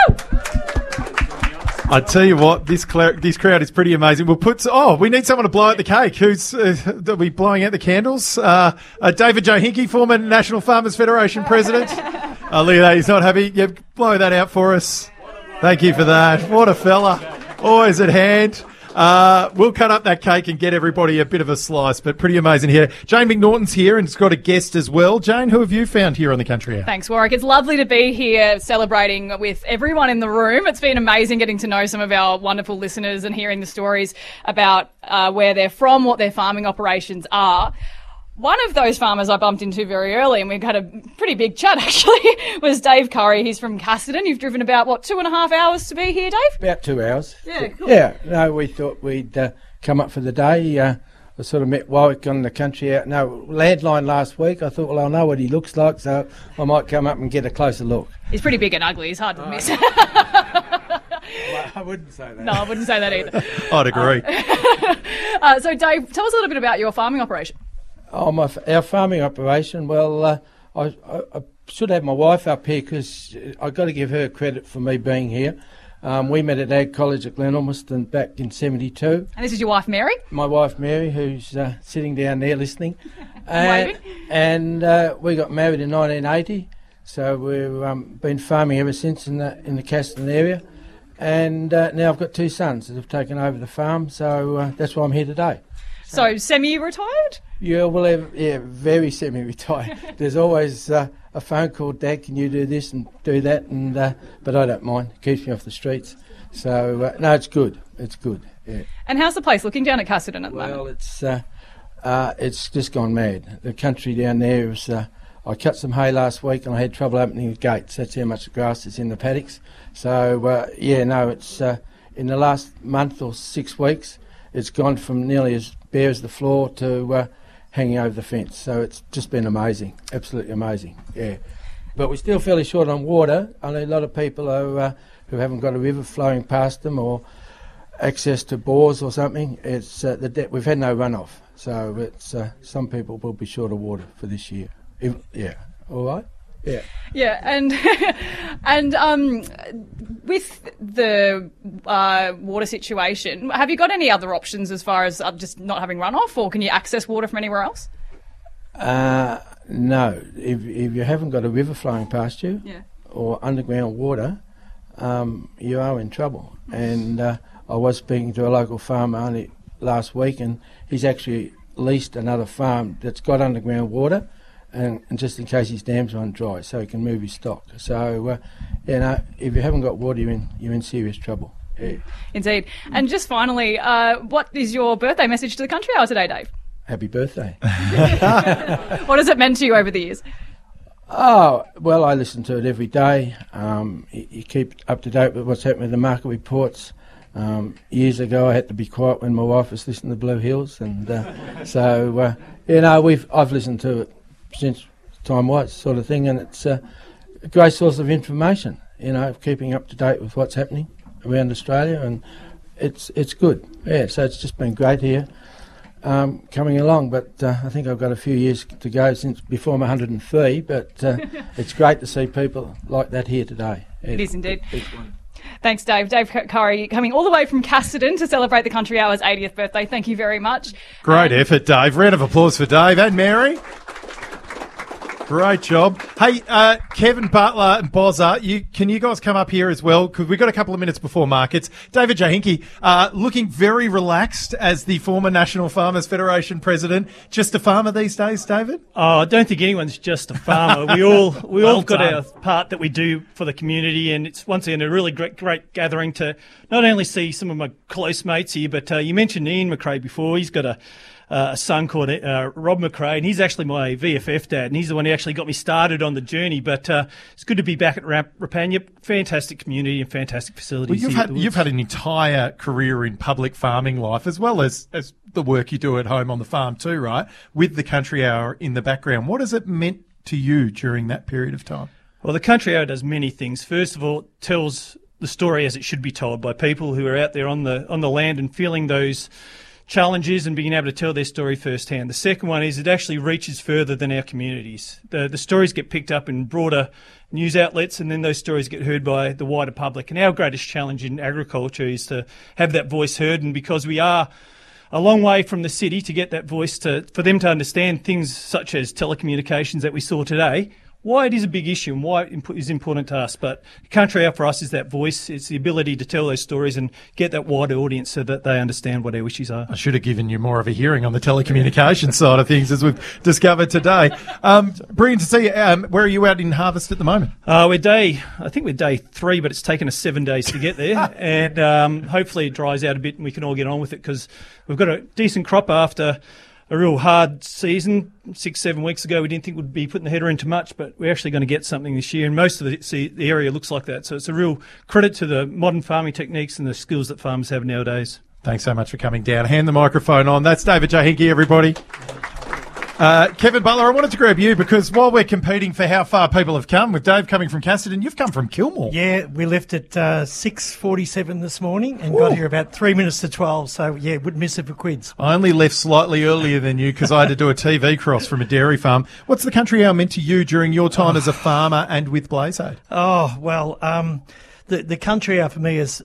I tell you what, this crowd is pretty amazing. We need someone to blow out the cake. Who's are we blowing out the candles? David Joe Hinkey, former National Farmers Federation president. Look at that, he's not happy. Yeah, blow that out for us. Thank you for that. What a fella. Always at hand. We'll cut up that cake and get everybody a bit of a slice, but pretty amazing here. Jane McNaughton's here and has got a guest as well. Jane, who have you found here on the Country Hour? Thanks, Warwick. It's lovely to be here celebrating with everyone in the room. It's been amazing getting to know some of our wonderful listeners and hearing the stories about where they're from, what their farming operations are. One of those farmers I bumped into very early, and we had a pretty big chat actually, was Dave Curry. He's from Casterton. You've driven about, 2.5 hours to be here, Dave? About 2 hours. Yeah, cool. Yeah, no, we thought we'd come up for the day. I sort of met Warwick on the Country Hour. No, landline last week. I thought, well, I'll know what he looks like, so I might come up and get a closer look. He's pretty big and ugly. He's hard to miss. I wouldn't say that. No, I wouldn't say that either. I'd agree. So, Dave, tell us a little bit about your farming operation. Oh, our farming operation, well, I should have my wife up here because I've got to give her credit for me being here. We met at Ag College at Glen Ormiston back in 72. And this is your wife, Mary? My wife, Mary, who's sitting down there listening. Waving. And we got married in 1980, so we've been farming ever since in the Casterton area. And now I've got 2 sons that have taken over the farm, so that's why I'm here today. So semi-retired? Yeah, well, very semi-retired. There's always a phone call, Dad, can you do this and do that? And but I don't mind. It keeps me off the streets. So, no, it's good. It's good, yeah. And how's the place looking down at Casterton at the moment? Well, it's just gone mad. The country down there is... I cut some hay last week and I had trouble opening the gates. That's how much grass is in the paddocks. So, it's in the last month or 6 weeks, it's gone from nearly as bare as the floor to hanging over the fence. So it's just been amazing, absolutely amazing, yeah. But we're still fairly short on water. I know a lot of people who haven't got a river flowing past them or access to bores or something. It's we've had no runoff, so it's some people will be short of water for this year. Yeah, all right. Yeah. Yeah, and with the water situation, have you got any other options as far as just not having runoff, or can you access water from anywhere else? No, if you haven't got a river flowing past you, or underground water, you are in trouble. And I was speaking to a local farmer only last week, and he's actually leased another farm that's got underground water. And just in case his dams run dry, so he can move his stock. So, if you haven't got water, you're in serious trouble. Yeah. Indeed. And just finally, what is your birthday message to the Country Hour today, Dave? Happy birthday. What has it meant to you over the years? Oh, well, I listen to it every day. You keep up to date with what's happening with the market reports. Years ago, I had to be quiet when my wife was listening to Blue Hills, and I've listened to it since time was, sort of thing, and it's a great source of information, keeping up to date with what's happening around Australia, and it's good. Yeah, so it's just been great here. coming along, but I think I've got a few years to go since before I'm 103, but it's great to see people like that here today. It is indeed. Thanks, Dave. Dave Curry coming all the way from Casterton to celebrate the Country Hour's 80th birthday. Thank you very much. Great effort, Dave. Round of applause for Dave and Mary. Great job. Hey, Kevin Butler and Bozza, can you guys come up here as well? Because we've got a couple of minutes before markets. David Jahinke, looking very relaxed as the former National Farmers Federation president. Just a farmer these days, David? Oh, I don't think anyone's just a farmer. We all got our part that we do for the community, and it's once again a really great gathering to not only see some of my close mates here, but you mentioned Ian McRae before. He's got a son called Rob McRae, and he's actually my VFF dad, and he's the one who actually got me started on the journey. But it's good to be back at Rapanya. Fantastic community and fantastic facilities. Well, you've had an entire career in public farming life, as well as the work you do at home on the farm too, right? With the Country Hour in the background. What has it meant to you during that period of time? Well, the Country Hour does many things. First of all, it tells the story as it should be told by people who are out there on the land and feeling those challenges and being able to tell their story firsthand. The second one is it actually reaches further than our communities. The stories get picked up in broader news outlets, and then those stories get heard by the wider public. And our greatest challenge in agriculture is to have that voice heard, and because we are a long way from the city, to get that voice for them to understand things such as telecommunications that we saw today, why it is a big issue and why it is important to us. But Country Hour for us is that voice. It's the ability to tell those stories and get that wider audience so that they understand what our wishes are. I should have given you more of a hearing on the telecommunications side of things, as we've discovered today. Brilliant to see you. Where are you out in harvest at the moment? I think we're day 3, but it's taken us 7 days to get there. And hopefully it dries out a bit and we can all get on with it, because we've got a decent crop after a real hard season. 6-7 weeks ago, we didn't think we'd be putting the header into much, but we're actually going to get something this year, and most of the area looks like that. So it's a real credit to the modern farming techniques and the skills that farmers have nowadays. Thanks so much for coming down. Hand the microphone on. That's David Jahinke, everybody. Kevin Butler, I wanted to grab you because while we're competing for how far people have come, with Dave coming from Casterton, you've come from Kilmore. Yeah, we left at 6:47 this morning and got here about 3 minutes to 12, so yeah, wouldn't miss it for quids. I only left slightly earlier than you because I had to do a TV cross from a dairy farm. What's the Country Hour meant to you during your time as a farmer and with Blazeaid? Oh, well, the Country Hour for me is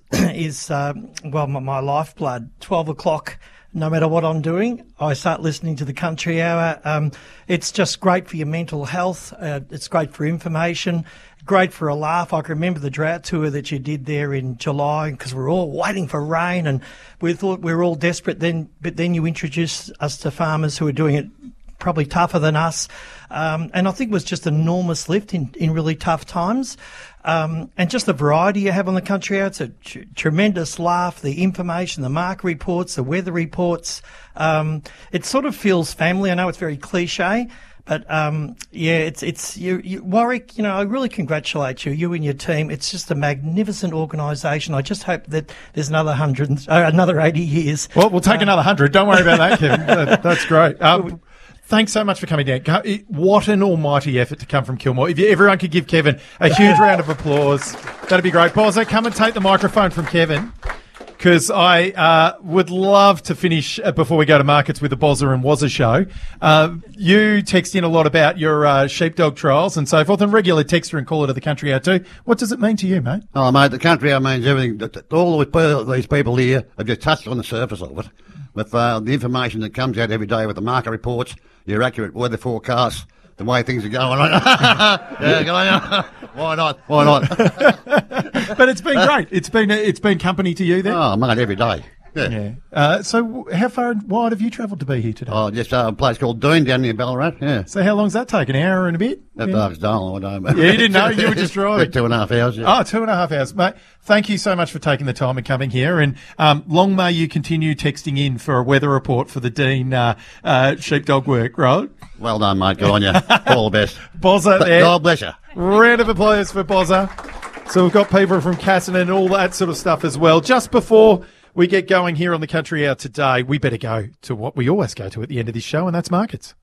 my lifeblood. 12 o'clock. No matter what I'm doing, I start listening to the Country Hour. It's just great for your mental health. It's great for information, great for a laugh. I can remember the drought tour that you did there in July, because we're all waiting for rain and we thought we were all desperate then. But then you introduced us to farmers who are doing it probably tougher than us. And I think it was just an enormous lift in really tough times. And just the variety you have on the Country Hour, it's a tremendous laugh, the information, the market reports, the weather reports. It sort of feels family. I know it's very cliche, but it's Warwick, I really congratulate you and your team. It's just a magnificent organisation. I just hope that there's another 80 years. Well, we'll take another 100. Don't worry about that, Kevin. That's great. Thanks so much for coming down. What an almighty effort to come from Kilmore. If everyone could give Kevin a huge round of applause, that'd be great. Bozza, come and take the microphone from Kevin, because I would love to finish before we go to markets with the Bozza and Wazza show. You text in a lot about your sheepdog trials and so forth, and regular texter and caller to the Country Hour too. What does it mean to you, mate? Oh, mate, the Country Hour means everything. All these people here have just touched on the surface of it. With the information that comes out every day with the market reports, your accurate weather forecasts, the way things are going on. Why not? But it's been great. It's been company to you then? Oh, mate, every day. Yeah. So how far and wide have you travelled to be here today? Oh, just a place called Doon down near Ballarat, yeah. So how long's that take? An hour and a bit? That's dull, I don't know. Yeah, you didn't know? You were just driving? 2.5 hours, yeah. Oh, 2.5 hours. Mate, thank you so much for taking the time and coming here, and long may you continue texting in for a weather report for the Dean sheepdog work, right? Well done, mate. Good on you. All the best. Bozza there. God bless you. Round of applause for Bozza. So we've got people from Casterton and all that sort of stuff as well. Just before we get going here on the Country Hour today, we better go to what we always go to at the end of this show, and that's markets.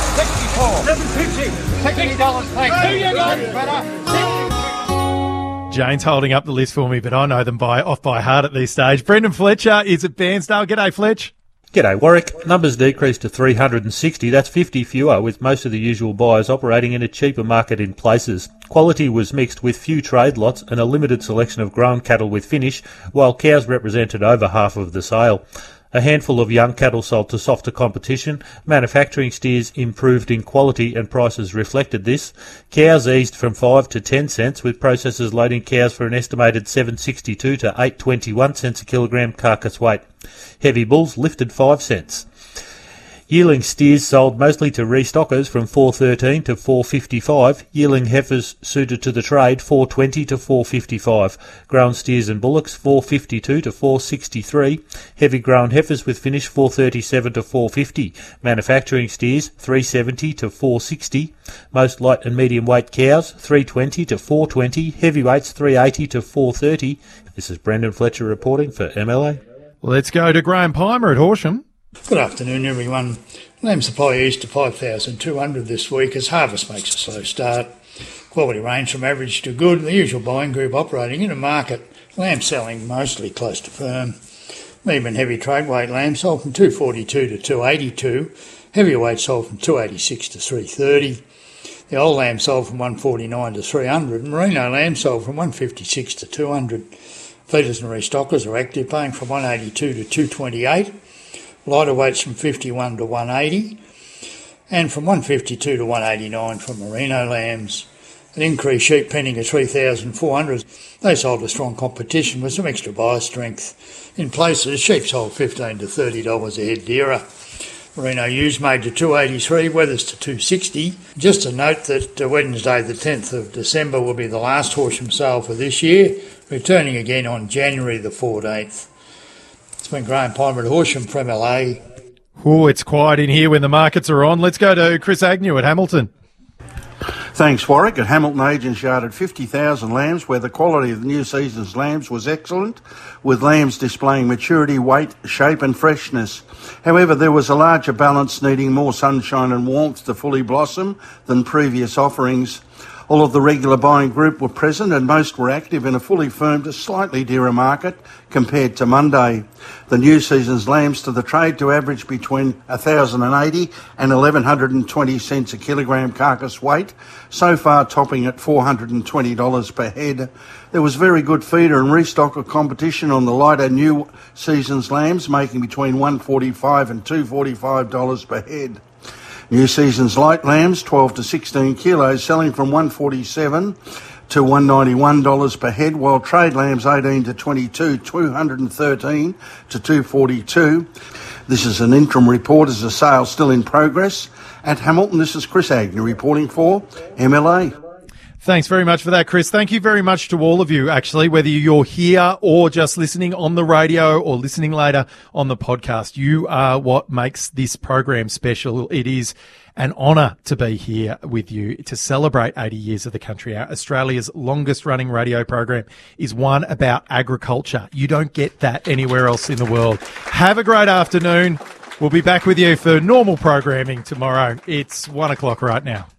$60, thanks. Jane's holding up the list for me, but I know them off by heart at this stage. Brendan Fletcher is at Bairnsdale. G'day, Fletch. G'day, Warwick. Numbers decreased to 360. That's 50 fewer, with most of the usual buyers operating in a cheaper market in places. Quality was mixed with few trade lots and a limited selection of grown cattle with finish, while cows represented over half of the sale. A handful of young cattle sold to softer competition. Manufacturing steers improved in quality and prices reflected this. Cows eased from 5 to 10 cents, with processors loading cows for an estimated 7.62 to 8.21 cents a kilogram carcass weight. Heavy bulls lifted 5 cents. Yearling steers sold mostly to restockers from 4.13 to 4.55. Yearling heifers suited to the trade 4.20 to 4.55. Grown steers and bullocks 4.52 to 4.63. Heavy grown heifers with finish 4.37 to 4.50. Manufacturing steers 3.70 to 4.60. Most light and medium weight cows 3.20 to 4.20. Heavyweights 3.80 to 4.30. This is Brendan Fletcher reporting for MLA. Let's go to Graham Palmer at Horsham. Good afternoon, everyone. Lamb supply eased to 5,200 this week as harvest makes a slow start. Quality range from average to good, the usual buying group operating in a market. Lamb selling mostly close to firm. Medium and heavy trade weight lamb sold from 242 to 282. Heavyweight sold from 286 to 330. The old lamb sold from 149 to 300. Merino lamb sold from 156 to 200. Feeders and restockers are active, paying from 182 to 228. Lighter weights from 51 to 180, and from 152 to 189 for merino lambs. An increased sheep pending at 3,400. They sold to strong competition with some extra buyer strength. In places, sheep sold $15 to $30 a head dearer. Merino ewes made to 283, wethers to 260. Just to note that Wednesday the 10th of December will be the last Horsham sale for this year, returning again on January the 14th. It's been Graham Palmer at Horsham for MLA. Oh, it's quiet in here when the markets are on. Let's go to Chris Agnew at Hamilton. Thanks, Warwick. At Hamilton, agents yarded 50,000 lambs, where the quality of the new season's lambs was excellent, with lambs displaying maturity, weight, shape and freshness. However, there was a larger balance needing more sunshine and warmth to fully blossom than previous offerings. All of the regular buying group were present and most were active in a fully firm to slightly dearer market compared to Monday. The new season's lambs to the trade to average between 1,080 and 1,120 cents a kilogram carcass weight, so far topping at $420 per head. There was very good feeder and restocker competition on the lighter new season's lambs, making between $145 and $245 per head. New season's light lambs, 12 to 16 kilos, selling from $147 to $191 per head, while trade lambs 18 to 22, $213 to $242. This is an interim report as a sale still in progress. At Hamilton, this is Chris Agnew reporting for MLA. Thanks very much for that, Chris. Thank you very much to all of you, actually, whether you're here or just listening on the radio or listening later on the podcast. You are what makes this program special. It is an honour to be here with you to celebrate 80 years of the Country Hour. Australia's longest running radio program is one about agriculture. You don't get that anywhere else in the world. Have a great afternoon. We'll be back with you for normal programming tomorrow. It's 1 o'clock right now.